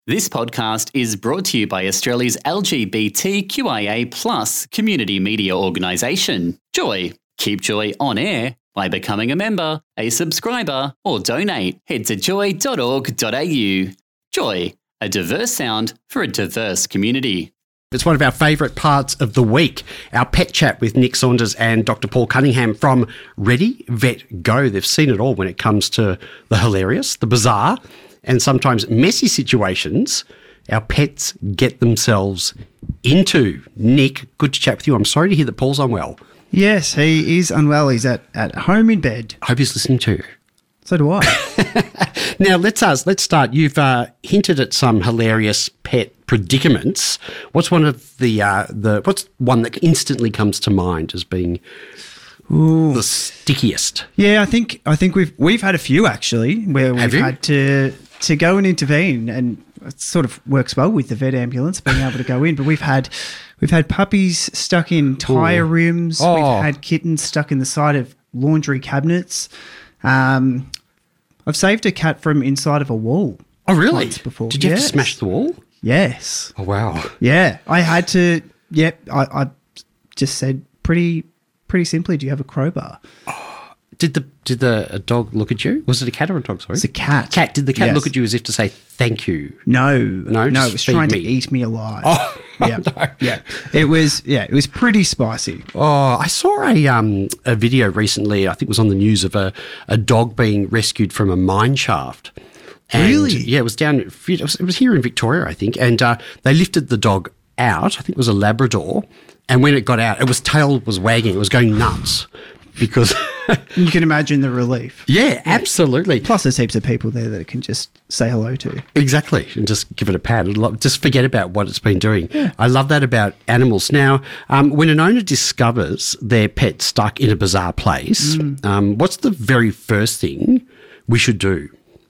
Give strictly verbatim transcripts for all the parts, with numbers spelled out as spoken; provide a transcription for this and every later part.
This podcast is brought to you by Australia's L G B T Q I A plus community media organisation, Joy. Keep Joy on air by becoming a member, a subscriber, or donate. Head to joy dot org dot a u. Joy, a diverse sound for a diverse community. It's one of our favourite parts of the week, our pet chat with Nick Saunders and Doctor Paul Cunningham from Ready Vet Go. They've seen it all when it comes to the hilarious, the bizarre, and sometimes messy situations our pets get themselves into. Nick, good to chat with you. I'm sorry to hear that Paul's unwell. Yes, he is unwell. He's at, at home in bed. I hope he's listening too. So do I. Now, let's uh, let's start. You've uh, hinted at some hilarious pet predicaments. What's one of the uh, the what's one that instantly comes to mind as being Ooh. the stickiest? Yeah, I think I think we've we've had a few actually where we've had to to go and intervene, and it sort of works well with the vet ambulance being able to go in. But we've had we've had puppies stuck in tyre rims. Oh. We've had kittens stuck in the side of laundry cabinets. Um, I've saved a cat from inside of a wall. Oh, really? Once before. Did you yes. have to smash the wall? Yes. Oh, wow. Yeah, I had to. Yep, I, I just said pretty pretty simply, do you have a crowbar? Did the did the a dog look at you? Was it a cat or a dog? Sorry, It's a cat. Cat. Did the cat Yes. look at you as if to say thank you? No, No, no, just it was feed trying me. to eat me alive. Oh, yeah, no. yeah. It was, yeah, it was pretty spicy. Oh, I saw a um a video recently. I think it was on the news of a, a dog being rescued from a mine shaft. And, Really? Yeah, it was down. It was, it was here in Victoria, I think, and uh, they lifted the dog out. I think it was a Labrador, and when it got out, it was tail was wagging. It was going nuts because. You can imagine the relief. Yeah, absolutely. Plus, there's heaps of people there that it can just say hello to. Exactly, and just give it a pat. Just forget about what it's been doing. Yeah. I love that about animals. Now, um, when an owner discovers their pet stuck in a bizarre place, mm. um, what's the very first thing we should do?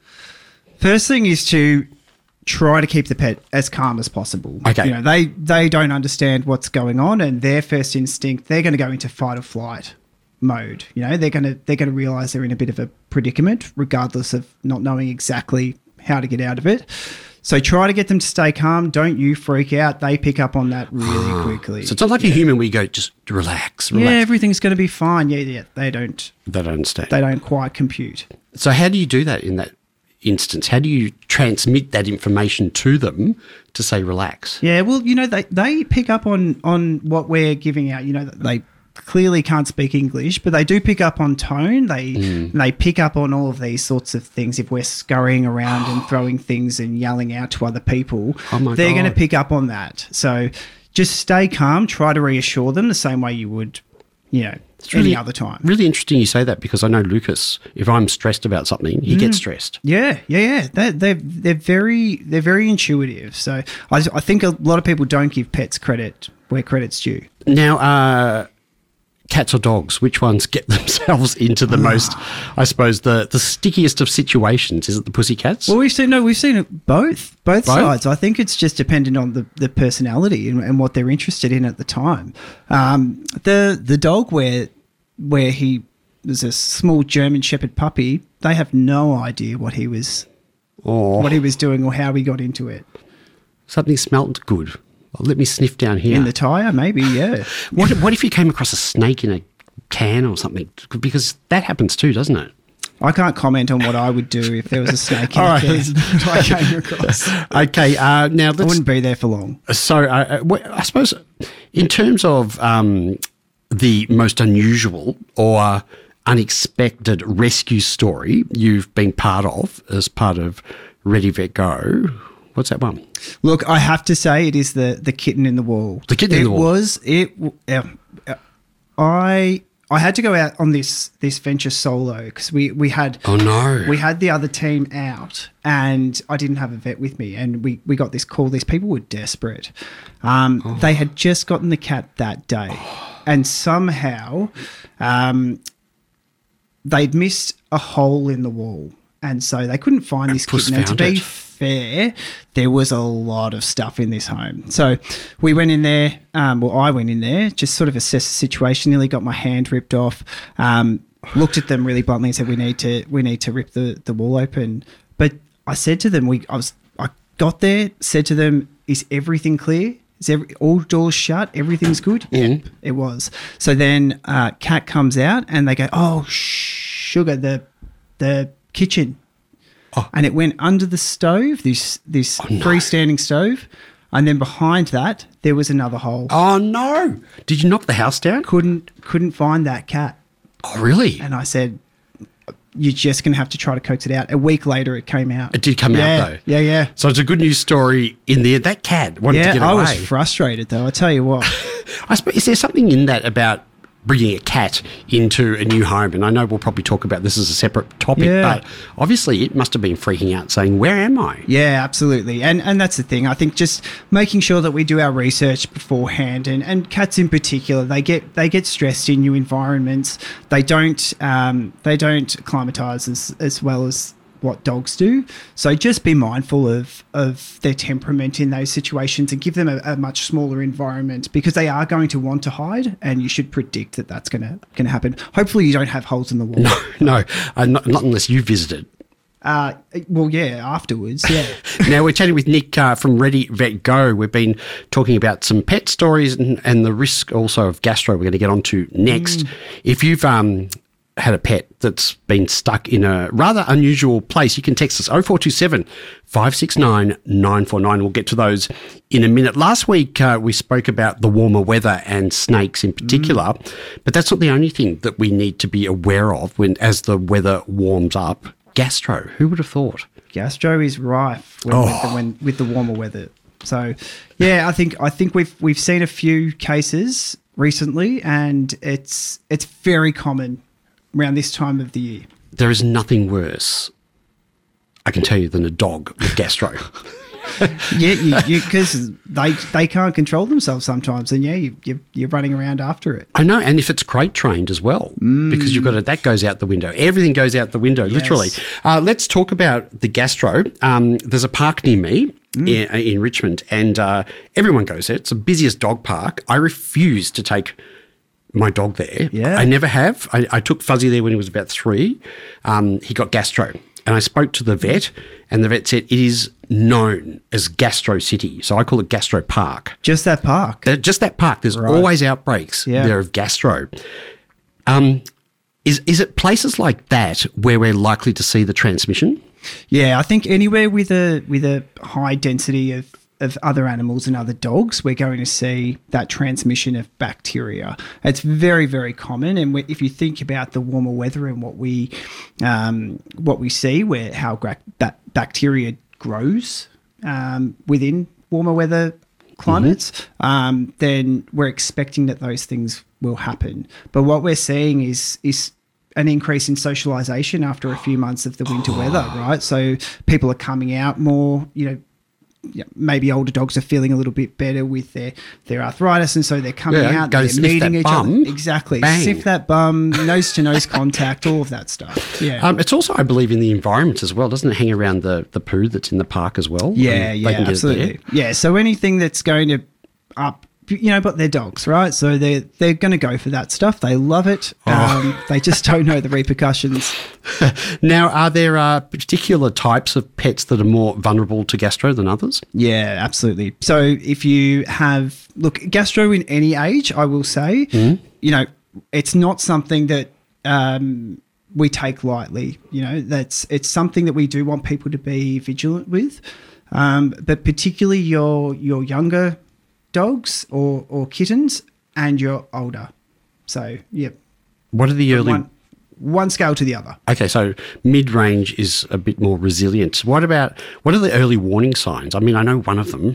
First thing is to try to keep the pet as calm as possible. Okay. You know, they, they don't understand what's going on, and their first instinct, they're going to go into fight or flight mode. You know, they're going to they're going to realize they're in a bit of a predicament, regardless of not knowing exactly how to get out of it. So try to get them to stay calm. Don't you freak out. They pick up on that really quickly. So it's not like yeah. a human where you go, just relax, relax. Yeah, everything's going to be fine. Yeah, yeah. They don't. They don't understand. They don't quite compute. So how do you do that in that instance? How do you transmit that information to them to say relax? Yeah, well, you know, they they pick up on on what we're giving out. You know, they clearly can't speak English, but they do pick up on tone. They mm. they pick up on all of these sorts of things. If we're scurrying around and throwing things and yelling out to other people, oh my they're God. going to pick up on that. So just stay calm. Try to reassure them the same way you would, you know, it's really, any other time. Really interesting you say that, because I know Lucas, if I'm stressed about something, he mm. gets stressed. Yeah, yeah, yeah. They're, they're, they're, very, they're very intuitive. So I, I think a lot of people don't give pets credit where credit's due. Now, uh, cats or dogs, which ones get themselves into the most, I suppose, the, the stickiest of situations? Is it the pussycats? Well, we've seen no, we've seen it both, both, both? sides. I think it's just dependent on the, the personality and, and what they're interested in at the time. Um, the the dog where where he was a small German Shepherd puppy, they have no idea what he was oh. what he was doing or how he got into it. Something smelt good. Well, let me sniff down here. In the tyre, maybe, yeah. What What if you came across a snake in a can or something? Because that happens too, doesn't it? I can't comment on what I would do if there was a snake in All a right. can that I came across. Okay, uh, now let's... I wouldn't be there for long. So uh, I suppose in terms of um, the most unusual or unexpected rescue story you've been part of as part of Ready Vet Go, what's that one? Look, I have to say it is the the kitten in the wall. The kitten it in the wall. Was it? Uh, I I had to go out on this this venture solo because we we had oh no we had the other team out and I didn't have a vet with me, and we we got this call. These people were desperate. Um, oh. They had just gotten the cat that day, and somehow um, they'd missed a hole in the wall, and so they couldn't find this kitten. And to be it. fair, there was a lot of stuff in this home. So we went in there, um, well, I went in there, just sort of assessed the situation, nearly got my hand ripped off, um, looked at them really bluntly and said, we need to we need to rip the, the wall open. But I said to them, we I was I got there, said to them, "Is everything clear? Is every, all doors shut? Everything's good?" Mhm. Yeah, it was. So then uh, Cat comes out and they go, "Oh, sugar, the the kitchen." Oh. And it went under the stove, this this Oh, no. freestanding stove. And then behind that, there was another hole. Oh, no. Did you knock the house down? Couldn't couldn't find that cat. Oh, really? And I said, "You're just going to have to try to coax it out." A week later, it came out. It did come yeah, out, though. Yeah, yeah. So it's a good news story in there. That cat wanted Yeah, to get I away. was frustrated, though. I tell you what. I suppose, is there something in that about bringing a cat into a new home? And I know we'll probably talk about this as a separate topic, Yeah. but obviously it must have been freaking out saying, where am I? Yeah, absolutely. And and that's the thing. I think just making sure that we do our research beforehand, and, and cats in particular, they get they get stressed in new environments. They don't um, they don't acclimatise as, as well as what dogs do. So just be mindful of of their temperament in those situations and give them a, a much smaller environment, because they are going to want to hide, and you should predict that that's going to going to happen. Hopefully you don't have holes in the wall. No, no, uh, not, not unless you visited. Uh, well, yeah, afterwards, yeah. Now, we're chatting with Nick uh, from Ready Vet Go. We've been talking about some pet stories and, and the risk also of gastro we're going to get onto next. Mm. If you've um, had a pet that's been stuck in a rather unusual place, you can text us oh four two seven, five six nine, nine four nine. We'll get to those in a minute. Last week, uh, we spoke about the warmer weather and snakes in particular, mm. but that's not the only thing that we need to be aware of when as the weather warms up. Gastro, who would have thought? Gastro is rife when, Oh. with, the, when, with the warmer weather. So, yeah, I think I think we've we've seen a few cases recently, and it's it's very common around this time of the year. There is nothing worse, I can tell you, than a dog with gastro. Yeah, because they they can't control themselves sometimes, and yeah, you, you you're running around after it. I know, and if it's crate trained as well, because you've got to, that goes out the window. Everything goes out the window, Yes. literally. Uh, let's talk about the gastro. Um, there's a park near me in, in Richmond, and uh, everyone goes there. It's the busiest dog park. I refuse to take my dog there. Yeah. I never have. I, I took Fuzzy there when he was about three. Um, he got gastro, and I spoke to the vet, and the vet said it is known as Gastro City. So I call it Gastro Park. Just that park. Uh, Just that park. There's Right. always outbreaks Yeah. there of gastro. Um, is is it places like that where we're likely to see the transmission? Yeah, I think anywhere with a with a high density of, of other animals and other dogs, we're going to see that transmission of bacteria. It's very, very common, and we, if you think about the warmer weather and what we um, what we see, where how gra- that bacteria grows um, within warmer weather climates, mm-hmm. um, then we're expecting that those things will happen. But what we're seeing is is an increase in socialization after a few months of the winter weather, right? So people are coming out more, you know, yeah, maybe older dogs are feeling a little bit better with their, their arthritis, and so they're coming Yeah, out, go they're sniff meeting that each bum. other. Exactly. Bang. Sniff that bum, nose to nose contact, all of that stuff. Yeah. Um, it's also, I believe, in the environment as well. Doesn't it hang around the, the poo that's in the park as well? Yeah, And they yeah, can get it absolutely. there? Yeah, so anything that's going to up, you know, but they're dogs, right? So they're they're going to go for that stuff. They love it. Oh. Um, they just don't know the repercussions. Now, are there uh, particular types of pets that are more vulnerable to gastro than others? Yeah, absolutely. So if you have, look, gastro in any age, I will say, Mm-hmm. you know, it's not something that um, we take lightly. You know, that's it's something that we do want people to be vigilant with, um, but particularly your your younger dogs or or kittens and your older. So yeah, What are the early... one one scale to the other. Okay, so mid-range is a bit more resilient. What about, what are the early warning signs? I mean, I know one of them.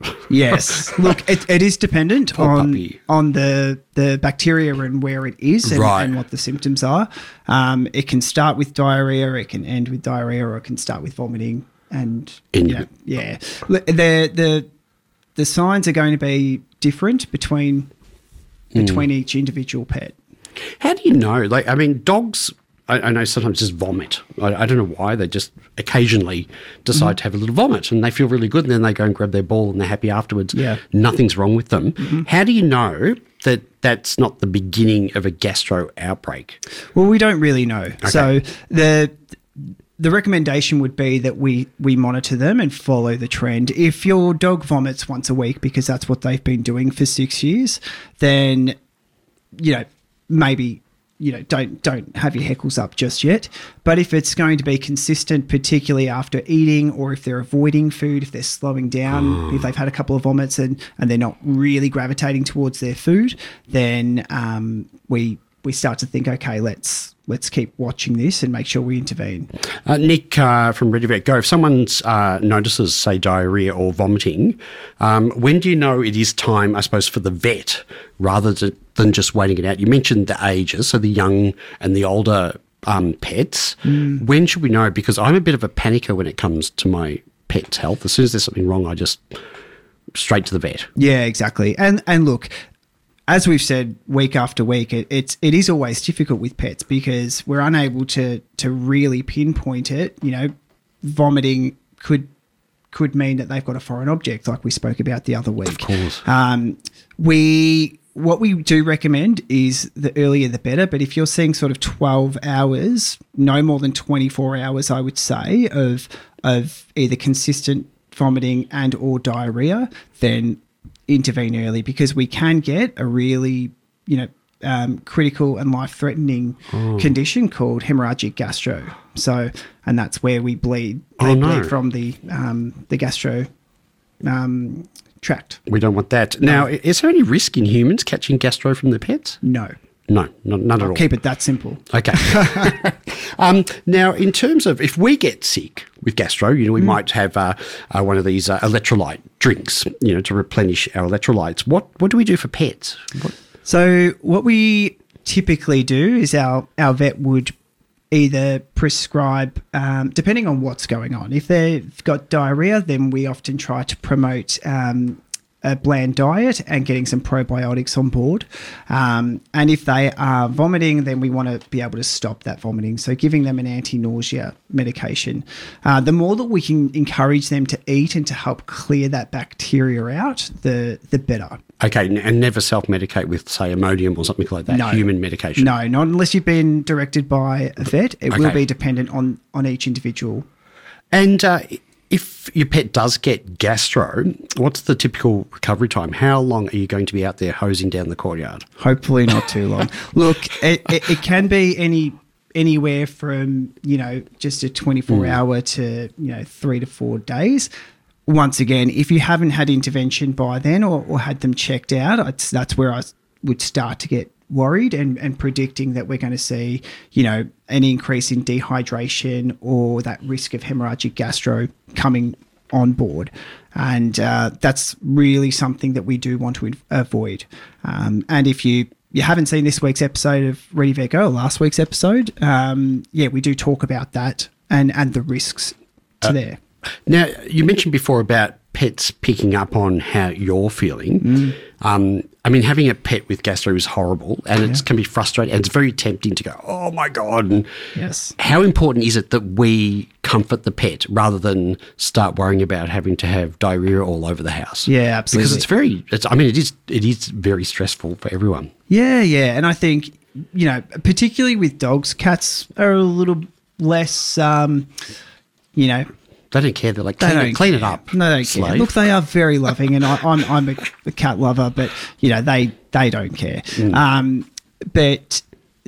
Yes. Look, it, it is dependent Poor on puppy. on the, the bacteria and where it is and, Right. and what the symptoms are. Um, it can start with diarrhea, it can end with diarrhea, or it can start with vomiting. And End you know, with- yeah, Look, the the the signs are going to be different between Hmm. between each individual pet. How do you know? Like, I mean, dogs, I, I know sometimes just vomit. I, I don't know why. They just occasionally decide Mm-hmm. to have a little vomit and they feel really good, and then they go and grab their ball and they're happy afterwards. Yeah. Nothing's wrong with them. Mm-hmm. How do you know that that's not the beginning of a gastro outbreak? Well, we don't really know. So the the recommendation would be that we we monitor them and follow the trend. If your dog vomits once a week because that's what they've been doing for six years, then, you know, maybe, you know, don't don't have your heckles up just yet. But if it's going to be consistent, particularly after eating, or if they're avoiding food, if they're slowing down, mm. if they've had a couple of vomits and, and they're not really gravitating towards their food, then um, we we start to think, okay, let's let's keep watching this and make sure we intervene. Uh, Nick uh, from Ready Vet Go, if someone uh, notices, say, diarrhea or vomiting, um, when do you know it is time, I suppose, for the vet rather to, than just waiting it out? You mentioned the ages, so the young and the older um, pets. Mm. When should we know? Because I'm a bit of a panicker when it comes to my pet's health. As soon as there's something wrong, I just straight to the vet. Yeah, exactly. And and look, as we've said week after week, it, it's it is always difficult with pets because we're unable to to really pinpoint it. You know, vomiting could could mean that they've got a foreign object, like we spoke about the other week. Of course. Um, we what we do recommend is the earlier the better. But if you're seeing sort of twelve hours, no more than twenty-four hours, I would say, of of either consistent vomiting and or diarrhea, then intervene early, because we can get a really, you know, um, critical and life-threatening oh. condition called hemorrhagic gastro. So, and that's where we bleed. They oh, no. bleed from the um, the gastro um, tract. We don't want that. Now, no. is there any risk in humans catching gastro from their pets? No. No, not, none at I'll all. Keep it that simple. Okay. um, now, in terms of if we get sick with gastro, you know, we mm. might have uh, uh, one of these uh, electrolyte drinks, you know, to replenish our electrolytes. What what do we do for pets? What? So what we typically do is our, our vet would either prescribe, um, depending on what's going on. If they've got diarrhea, then we often try to promote um, a bland diet and getting some probiotics on board. Um, and if they are vomiting, then we want to be able to stop that vomiting. So giving them an anti-nausea medication. Uh, the more that we can encourage them to eat and to help clear that bacteria out, the the better. Okay, and never self-medicate with, say, Imodium or something like that, no. human medication? No, not unless you've been directed by a vet. It okay. will be dependent on, on each individual. And uh, if your pet does get gastro, what's the typical recovery time? How long are you going to be out there hosing down the courtyard? Hopefully not too long. Look, it, it, it can be any anywhere from, you know, just a twenty-four hour to, you know, three to four days. Once again, if you haven't had intervention by then or, or had them checked out, it's, that's where I would start to get worried and, and predicting that we're going to see, you know, an increase in dehydration or that risk of hemorrhagic gastro coming on board. And uh, that's really something that we do want to avoid. Um, and if you, you haven't seen this week's episode of Ready Vet Go, last week's episode, um, yeah, we do talk about that and, and the risks to uh, there. Now, you mentioned before about pets picking up on how you're feeling. Mm. Um, I mean, having a pet with gastro is horrible and yeah. it can be frustrating and it's very tempting to go, oh, my God. And yes. How important is it that we comfort the pet rather than start worrying about having to have diarrhea all over the house? Yeah, absolutely. Because it's very, it's, I mean, it is it is very stressful for everyone. Yeah, yeah. And I think, you know, particularly with dogs, cats are a little less, um, you know, they don't care. They're like, clean, it, clean it up. No, they don't slave. care. Look, they are very loving, and I, I'm I'm a, a cat lover, but you know they they don't care. Mm. Um, but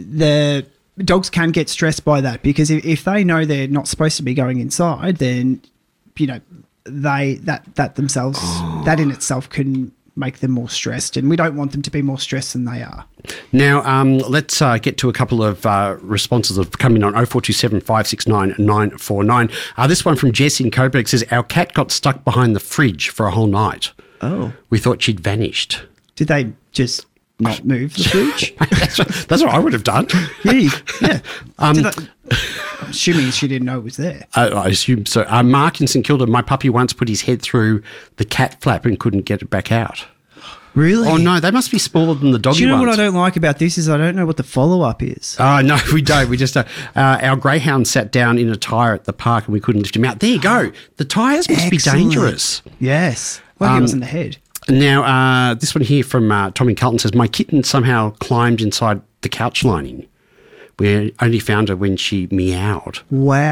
the dogs can get stressed by that because if, if they know they're not supposed to be going inside, then you know they that that themselves oh. that in itself can make them more stressed, and we don't want them to be more stressed than they are. Now, um, let's uh, get to a couple of uh, responses that have come in on oh four two seven, five six nine, nine four nine. Uh, this one from Jess in Coburg says, our cat got stuck behind the fridge for a whole night. Oh. We thought she'd vanished. Did they just not move the fridge? that's, what, that's what I would have done. Yeah, yeah. Um, Did I, I'm assuming she didn't know it was there. I, I assume so. Uh, Mark in St Kilda, my puppy once put his head through the cat flap and couldn't get it back out. Really? Oh, no, they must be smaller than the doggy ones. Do you know ones. what I don't like about this is I don't know what the follow-up is. Oh, no, we don't. We just, uh, uh, our greyhound sat down in a tyre at the park and we couldn't lift him out. There you go. The tyres must Excellent. be dangerous. Yes. Well, um, he was in the head. Now, uh, this one here from uh, Tommy Carlton says, my kitten somehow climbed inside the couch lining. We only found her when she meowed. Wow.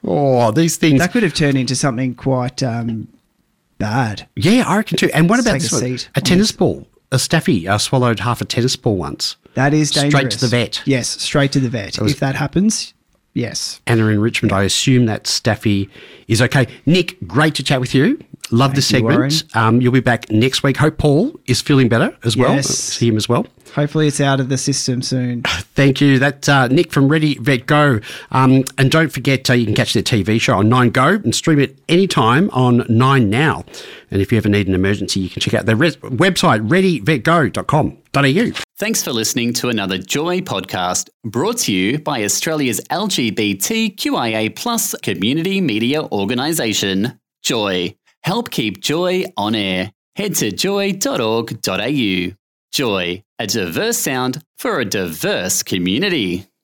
Oh, these things. That could have turned into something quite um, bad. Yeah, I reckon too. And what Let's about take this a one? seat A on tennis this. ball. A staffy uh, swallowed half a tennis ball once. That is dangerous. Straight to the vet. Yes, straight to the vet. was- If that happens, yes. Anna in Richmond, I assume that staffy is okay. Nick, great to chat with you. Love this you, segment. Um, you'll be back next week. Hope Paul is feeling better as well. Yes. See him as well. Hopefully it's out of the system soon. Thank you. That's uh, Nick from Ready Vet Go. Um, and don't forget, uh, you can catch their T V show on Nine Go and stream it anytime on Nine Now. And if you ever need an emergency, you can check out their res- website, ready vet go dot com dot a u. Thanks for listening to another Joy podcast brought to you by Australia's L G B T Q I A plus community media organisation, Joy. Help keep Joy on air. Head to joy dot org dot a u. Joy, a diverse sound for a diverse community.